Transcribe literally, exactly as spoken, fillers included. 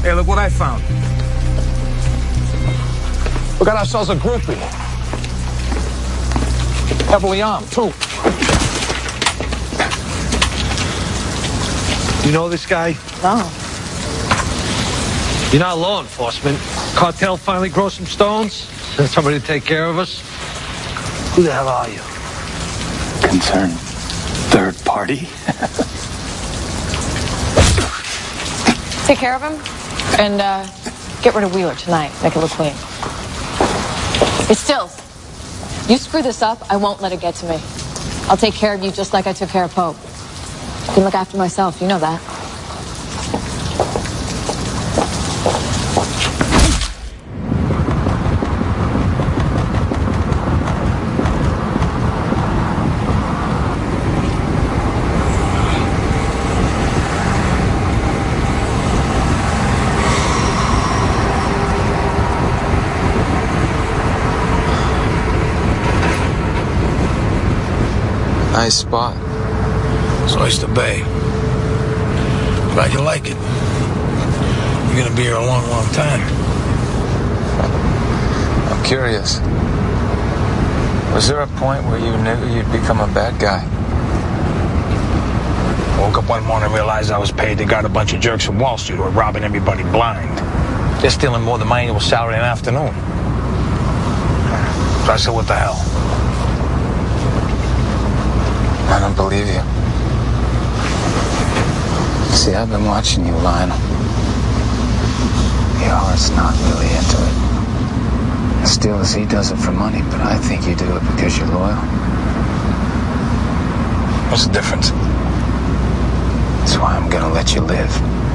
Hey, look what I found. We got ourselves a groupie. Heavily armed, too. You know this guy? No. You're not law enforcement. Cartel finally grow some stones? Send somebody to take care of us? Who the hell are you? Concerned third party? Take care of him and uh, get rid of Wheeler tonight. Make it look clean. It's Stills. You screw this up, I won't let it get to me. I'll take care of you just like I took care of Pope. I can look after myself, you know that. Nice spot. It's Oyster Bay. Glad you like it. You're gonna be here a long, long time. I'm curious. Was there a point where you knew you'd become a bad guy? Woke up one morning and realized I was paid to guard a bunch of jerks from Wall Street who were robbing everybody blind. They're stealing more than my annual salary in an afternoon. So I said, what the hell? I don't believe you. See, I've been watching you, Lionel. Your heart's not really into it. Still, as he does it for money, but I think you do it because you're loyal. What's the difference? That's why I'm gonna let you live.